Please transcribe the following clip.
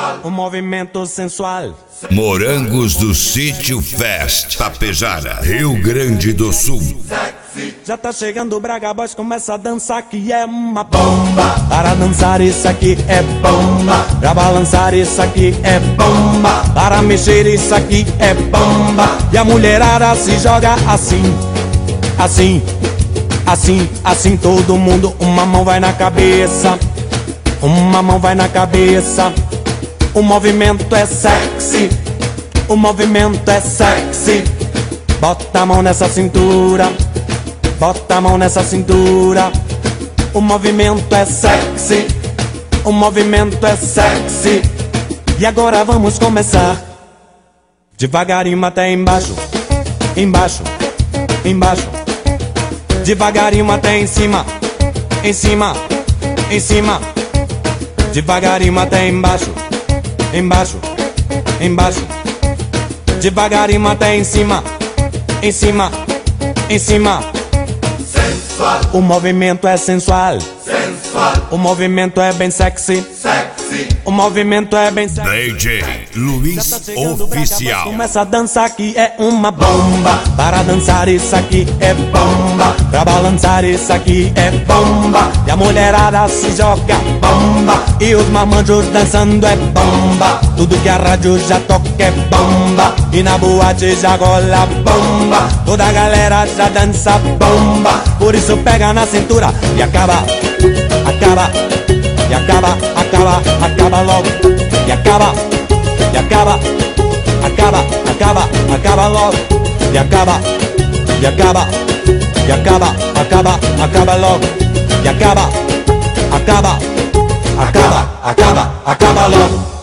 um movimento sensual. Morangos do Sítio Fest, Tapejara, Rio Grande do Sul. Já tá chegando o Braga Boys, começa a dançar que é uma bomba. Para dançar isso aqui é bomba. Pra balançar isso aqui é bomba. Para mexer isso aqui é bomba. E a mulherada se joga assim, assim, assim, assim. Todo mundo, uma mão vai na cabeça, uma mão vai na cabeça. O movimento é sexy, o movimento é sexy. Bota a mão nessa cintura, bota a mão nessa cintura. O movimento é sexy, o movimento é sexy. E agora vamos começar devagarinho até embaixo, embaixo, embaixo. Devagarinho até em cima, em cima, em cima. Devagarinho até embaixo, embaixo, embaixo. Devagarinho até em cima, em cima, em cima. Sensual. O movimento é sensual, Sensual. o movimento é bem sexy, Sexy. o movimento é bem sexy. DJ Luiz Oficial. Começa a dançar que é uma bomba. Para dançar isso aqui é bomba. Pra balançar isso aqui é bomba. E a mulherada se joga bomba. E os marmanjos dançando é bomba. Tudo que a rádio já toca é bomba. E na boate já rola bomba. Toda a galera já dança bomba. Por isso pega na cintura e acaba, acaba, e acaba, acaba, acaba logo. E acaba, e acaba, acaba, acaba, acaba logo. E acaba, e acaba, e acaba, acaba, acaba logo. E acaba, acaba, acaba, acaba, acaba logo.